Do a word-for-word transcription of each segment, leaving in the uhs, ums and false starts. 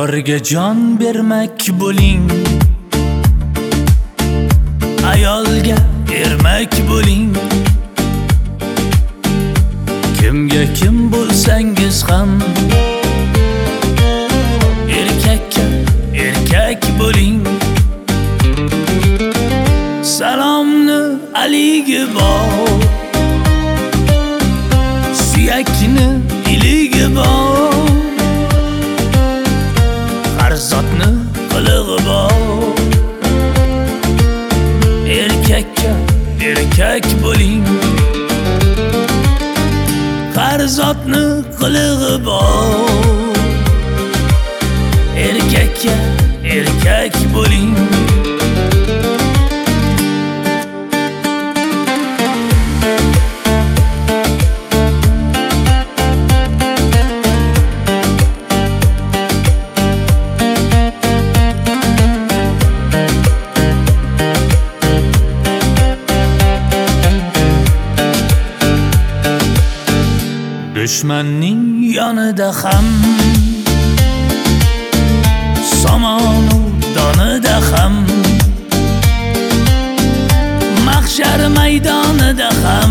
Yorga jon bermak bo'ling, ayolga ermak bo'ling. Kimga kim bo'lsangiz ham erkakka erkak bo'ling. Salomni aligi bor, suyakni iligi bor, har zotni qilig'i bor. Erkakka erkak bo'ling, har zotni qilig'i bor. Erkakka erkak bo'ling. Dushmanning yonida ham, somonu donida ham, mahshar maydonida ham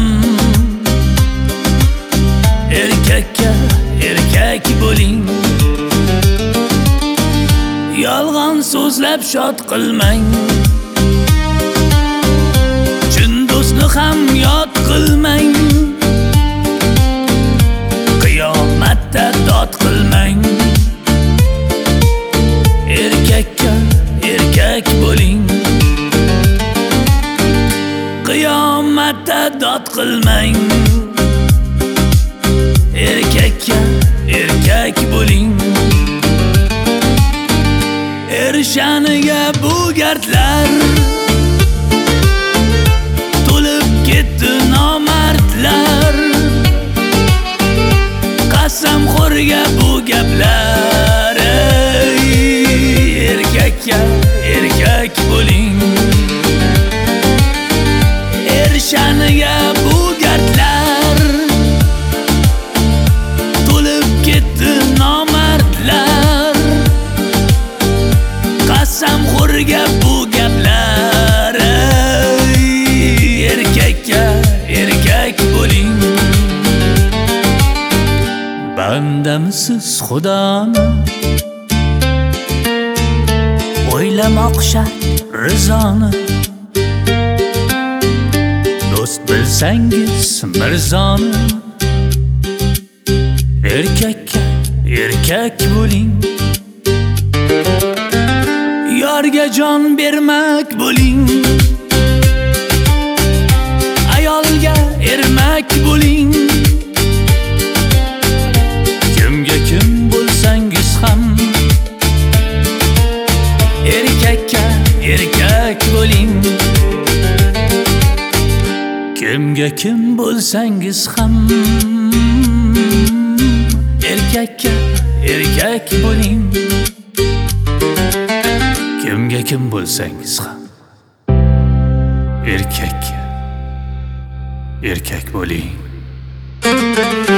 erkakka erkak bo'ling. Yolg'on so'zlab shod qilmang, chin do'stni ham yod qilmang. Qiyomatda dod qilmang. Erkakka erkak bo'ling, qiyomatda dod qilmang. Erkakka erkak bo'ling. Er sha'niga bu gardlar to'lib ketdi nomardlar. Qasamxo'rga bu gaplar. Erkakka erkak bo'ling. Er sha'niga bu gardlar to'lib ketdi nomardlar. Qasamxo'rga bu gaplar. Erkakka erkak bo'ling. Bandamisiz Xudoni o'ylamoq shart rizoni. Do'st bilsangiz mirzoni. Erkakka erkak bo'ling. Yorga jon bermak bo'ling, ayolga ermak bo'ling. Kimga kim bo'lsangiz ham erkakka erkak bo'ling. Kimga kim bo'lsangiz ham erkakka erkak bo'ling. Kimga kim bo'lsangiz ham erkakka erkak bo'ling.